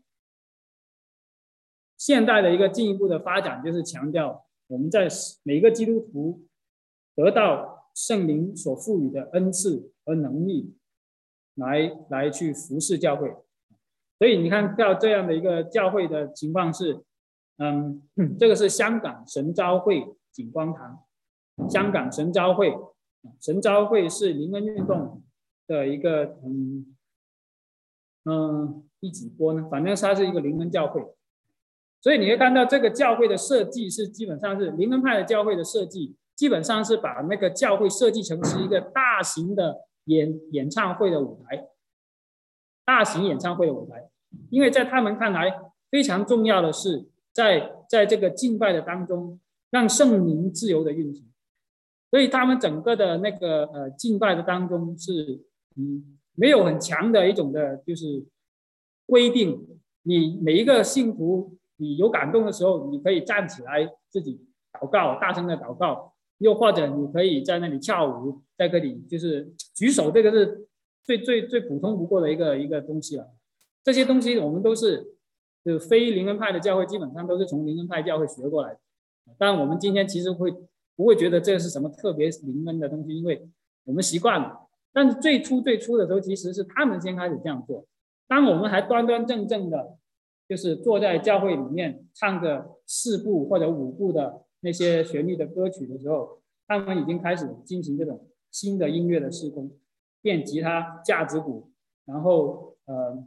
现代的一个进一步的发展，就是强调我们在每个基督徒得到圣灵所赋予的恩赐和能力，来来去服侍教会。所以你看到这样的一个教会的情况是，嗯，这个是香港神召会景光堂，香港神召会，神召会是灵恩运动的一个嗯嗯第几波呢？反正它是一个灵恩教会。所以你会看到这个教会的设计是基本上是灵恩派的教会的设计，基本上是把那个教会设计成是一个大型的演演唱会的舞台，大型演唱会的舞台。因为在他们看来，非常重要的是在在这个敬拜的当中，让圣灵自由的运行。所以他们整个的那个呃敬拜的当中是嗯没有很强的一种的就是规定，你每一个信徒你有感动的时候，你可以站起来自己祷告，大声的祷告，又或者你可以在那里跳舞，在这里就是举手，这个是最最最普通不过的一个一个东西了。这些东西我们都是就非灵恩派的教会基本上都是从灵恩派教会学过来的。当然我们今天其实会不会觉得这是什么特别灵恩的东西，因为我们习惯了。但是最初最初的时候，其实是他们先开始这样做。当我们还端端正正的就是坐在教会里面唱着四部或者五部的那些旋律的歌曲的时候，他们已经开始进行这种新的音乐的施工，电吉他、架子鼓，然后呃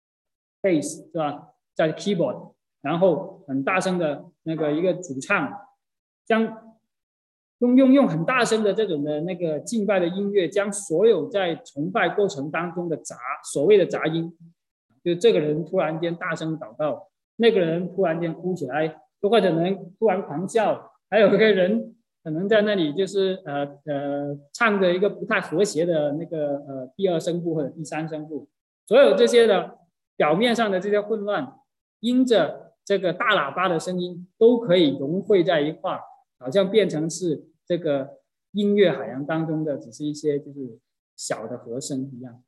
bass 是吧，在 keyboard， 然后很大声的那个一个主唱，将用用用很大声的这种的那个敬拜的音乐，将所有在崇拜过程当中的杂所谓的杂音，就这个人突然间大声祷告，那个人突然间哭起来，又或者能突然狂笑，还有一个人可能在那里就是呃呃唱着一个不太和谐的那个呃第二声部或者第三声部，所有这些的表面上的这些混乱，因着这个大喇叭的声音都可以融汇在一块，好像变成是这个音乐海洋当中的只是一些就是小的和声一样。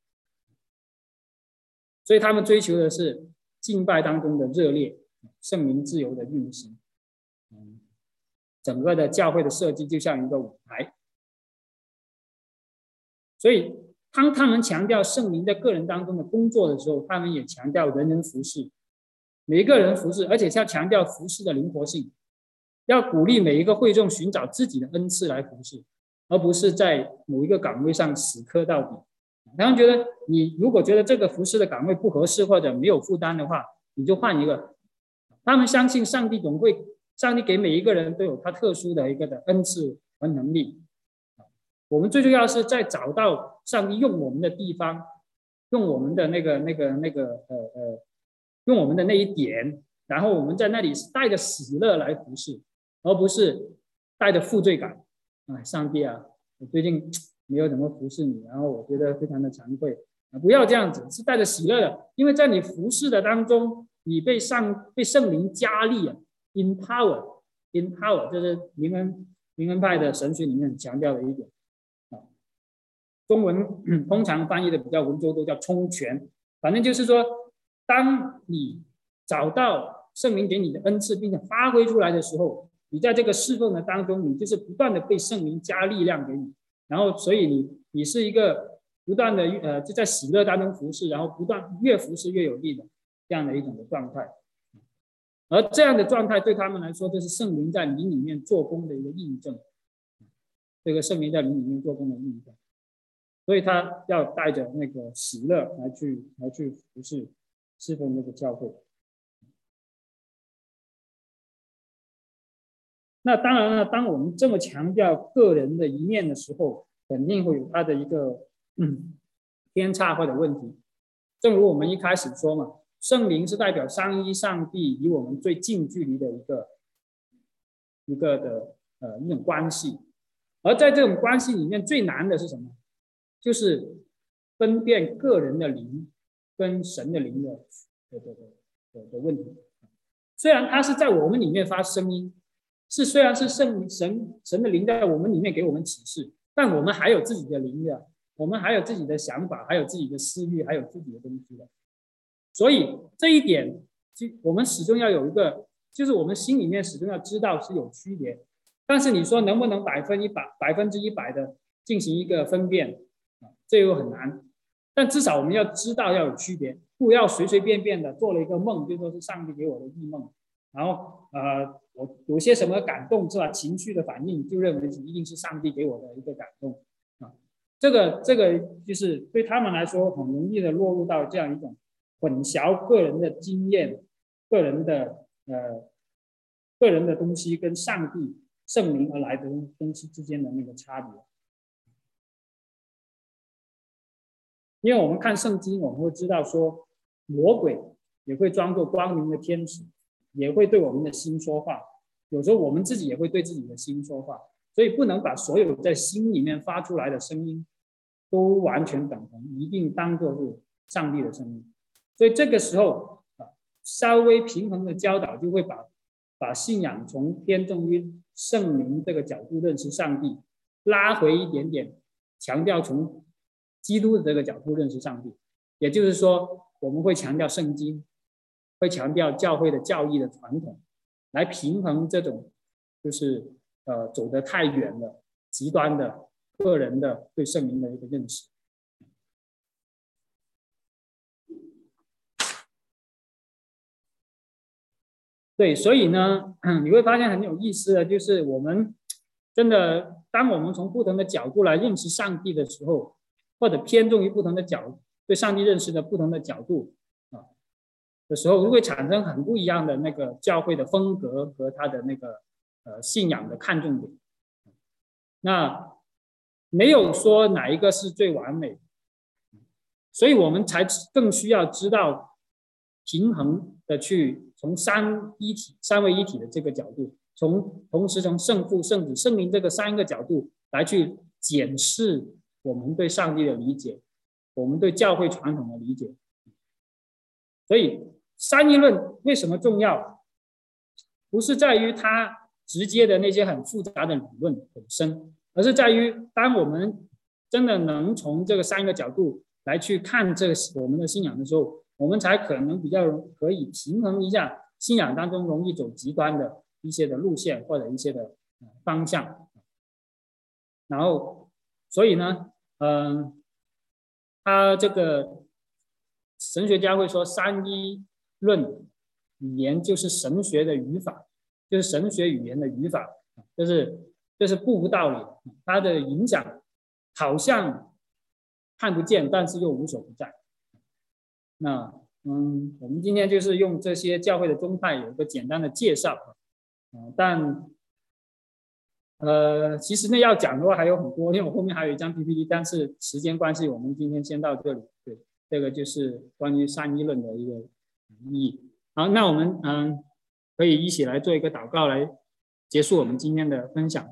所以他们追求的是敬拜当中的热烈，圣灵自由的运行。嗯，整个的教会的设计就像一个舞台。所以当他们强调圣灵在个人当中的工作的时候，他们也强调人人服事，每一个人服事，而且要强调服事的灵活性，要鼓励每一个会众寻找自己的恩赐来服事，而不是在某一个岗位上死磕到底。他们觉得你如果觉得这个服事的岗位不合适或者没有负担的话，你就换一个。他们相信上帝总会，上帝给每一个人都有他特殊的一个的恩赐和能力， 我们最重要是在找到上帝用我们的地方，用我们的那个那个那个呃呃，用我们的那一点，然后我们在那里带着喜乐来服侍，而不是带着负罪感。哎，上帝啊，我最近没有怎么服侍你，然后我觉得非常的惭愧。不要这样子，是带着喜乐的，因为在你服侍的当中，你被上被圣灵加力啊 ，empower empower， 这是灵恩灵恩派的神学里面很强调的一点啊。中文、嗯、通常翻译的比较文绉都叫充权，反正就是说，当你找到圣灵给你的恩赐，并且发挥出来的时候，你在这个侍奉的当中，你就是不断的被圣灵加力量给你，然后所以你你是一个。不断的呃，就在喜乐当中服侍，然后不断越服侍越有力的这样的一种的状态，而这样的状态对他们来说，就是圣灵在灵里面做工的一个印证。这个圣灵在灵里面做工的印证，所以他要带着那个喜乐来去来去服侍侍奉这个教会。那当然了，当我们这么强调个人的一面的时候，肯定会有他的一个。嗯，偏差或者问题，正如我们一开始说嘛，圣灵是代表三一上帝与我们最近距离的一个一个的呃一种关系，而在这种关系里面最难的是什么？就是分辨个人的灵跟神的灵的的的的的问题。虽然它是在我们里面发声音，是虽然是圣神神的灵在我们里面给我们启示，但我们还有自己的灵的。我们还有自己的想法，还有自己的私欲，还有自己的东西的，所以这一点，我们始终要有一个，就是我们心里面始终要知道是有区别。但是你说能不能百分一百、百分之一百的进行一个分辨啊？这又很难。但至少我们要知道要有区别，不要随随便便的做了一个梦，就说是上帝给我的异梦，然后呃，我有些什么感动是吧？情绪的反应，就认为一定是上帝给我的一个感动。这个这个就是对他们来说很容易的落入到这样一种混淆个人的经验、个人的呃个人的东西跟上帝圣灵而来的东西之间的那个差别。因为我们看圣经，我们会知道说，魔鬼也会装作光明的天使，也会对我们的心说话。有时候我们自己也会对自己的心说话，所以不能把所有在心里面发出来的声音都完全等同，一定当作是上帝的声音。所以这个时候啊，稍微平衡的教导就会把把信仰从偏重于圣灵这个角度认识上帝，拉回一点点，强调从基督的这个角度认识上帝。也就是说，我们会强调圣经，会强调教会的教义的传统，来平衡这种就是呃走得太远了、极端的个人的对圣灵的一个认识。对，所以呢，你会发现很有意思的，就是我们真的，当我们从不同的角度来认识上帝的时候，或者偏重于不同的角对上帝认识的不同的角度啊的时候，会产生很不一样的那个教会的风格和他的那个呃信仰的看重点。那没有说哪一个是最完美，所以我们才更需要知道平衡的去从三一体、三位一体的这个角度，从同时从圣父、圣子、圣灵这个三个角度来去检视我们对上帝的理解，我们对教会传统的理解。所以三一论为什么重要？不是在于它直接的那些很复杂的理论本身，而是在于当我们真的能从这个三个角度来去看这个我们的信仰的时候，我们才可能比较可以平衡一下信仰当中容易走极端的一些的路线或者一些的方向。然后，所以呢，嗯、呃，他这个神学家会说，三一论语言就是神学的语法，就是神学语言的语法，就是这是不无道理的。它的影响好像看不见，但是又无所不在。那嗯，我们今天就是用这些教会的宗派有一个简单的介绍，呃、但呃，其实呢要讲的话还有很多，因为我后面还有一张 P P T， 但是时间关系，我们今天先到这里。对，这个就是关于三一论的一个意义。好，那我们嗯可以一起来做一个祷告，来结束我们今天的分享。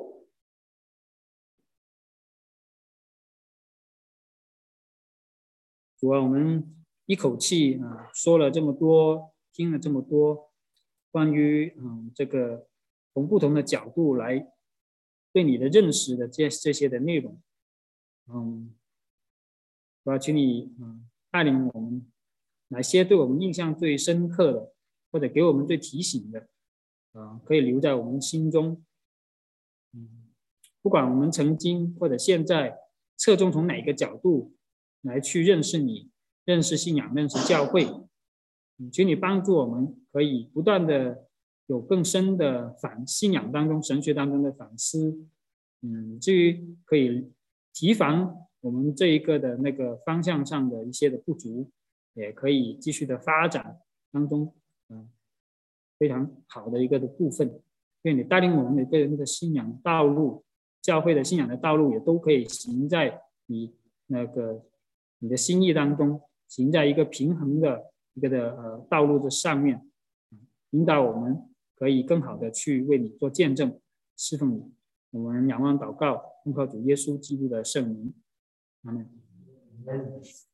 主啊，我们一口气啊说了这么多，听了这么多关于嗯这个从不同的角度来对你的认识的这这些的内容，嗯，主要请你嗯带领我们哪些对我们印象最深刻的，或者给我们最提醒的，啊，可以留在我们心中。嗯，不管我们曾经或者现在侧重从哪个角度来去认识你、认识信仰、认识教会，嗯，请你帮助我们可以不断的有更深的反信仰当中、神学当中的反思，嗯，至于可以提防我们这一个的那个方向上的一些的不足，也可以继续的发展当中，嗯，非常好的一个的部分。愿你带领我们每个人的信仰道路、教会的信仰的道路，也都可以行在你那个你的心意当中，行在一个平衡的一个的呃道路的上面，引导我们可以更好的去为你做见证，侍奉你。我们仰望祷告，奉靠主耶稣基督的圣名，阿门。